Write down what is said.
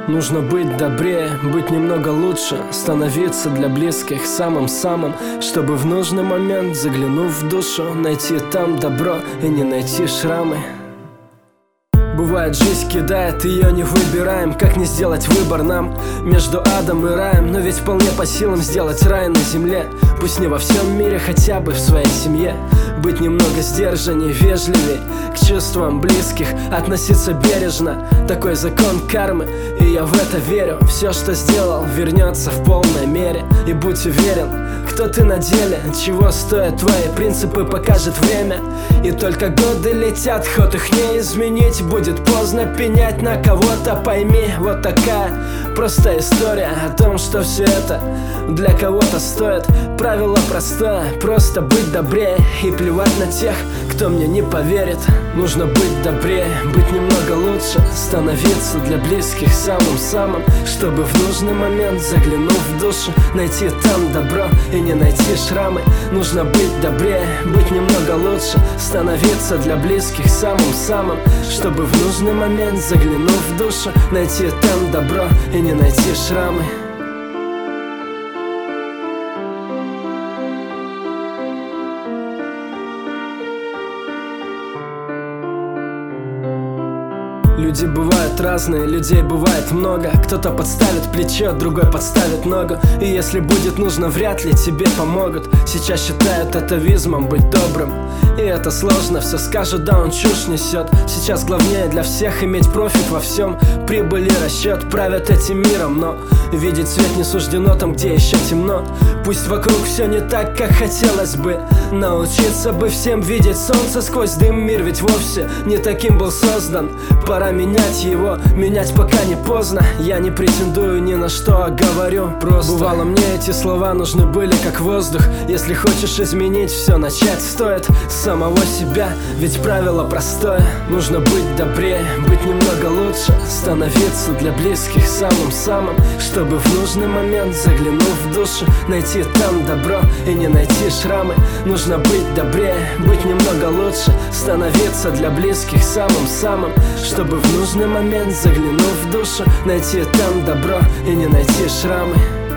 Нужно быть добрее, быть немного лучше, становиться для близких самым-самым, чтобы в нужный момент, заглянув в душу, найти там добро и не найти шрамы. Бывает, жизнь кидает, ее не выбираем. Как не сделать выбор нам между адом и раем? Но ведь вполне по силам сделать рай на земле. Пусть не во всем мире, хотя бы в своей семье. Быть немного сдержаннее, вежливей к чувствам близких, относиться бережно. Такой закон кармы, и я в это верю. Все, что сделал, вернется в полной мере. И будь уверен, кто ты на деле, чего стоят твои принципы, покажет время. И только годы летят, ход их не изменить. Будет поздно пенять на кого-то, пойми, вот такая простая история о том, что все это для кого-то стоит. Правило простое, просто быть добрее и плевать на тех, кто мне не поверит. Нужно быть добрее, быть немного лучше, становиться для близких самым-самым, чтобы в нужный момент, заглянув в душу, найти там добро и не найти шрамы. Нужно быть добрее, быть немного лучше, становиться для близких самым-самым, чтобы в нужный момент, заглянув в душу, найти там добро и не найти шрамы. Люди бывают разные, людей бывает много. Кто-то подставит плечо, другой подставит ногу. И если будет нужно, вряд ли тебе помогут. Сейчас считают атовизмом быть добрым, и это сложно, все скажут, да он чушь несет. Сейчас главнее для всех иметь профит во всем. Прибыль и расчет правят этим миром, но видеть свет не суждено там, где еще темно. Пусть вокруг все не так, как хотелось бы. Научиться бы всем видеть солнце сквозь дым. Мир ведь вовсе не таким был создан. Пора менять его, менять пока не поздно. Я не претендую ни на что, а говорю просто. Бывало, мне эти слова нужны были как воздух. Если хочешь изменить все, начать стоит с самого себя, ведь правило простое. Нужно быть добрее, быть немного лучше, становиться для близких самым-самым, чтобы в нужный момент, заглянув в душу, найти там добро и не найти шрамы. Нужно быть добрее, быть немного лучше, становиться для близких самым-самым, чтобы в нужный момент, заглянув в душу, найти там добро и не найти шрамы.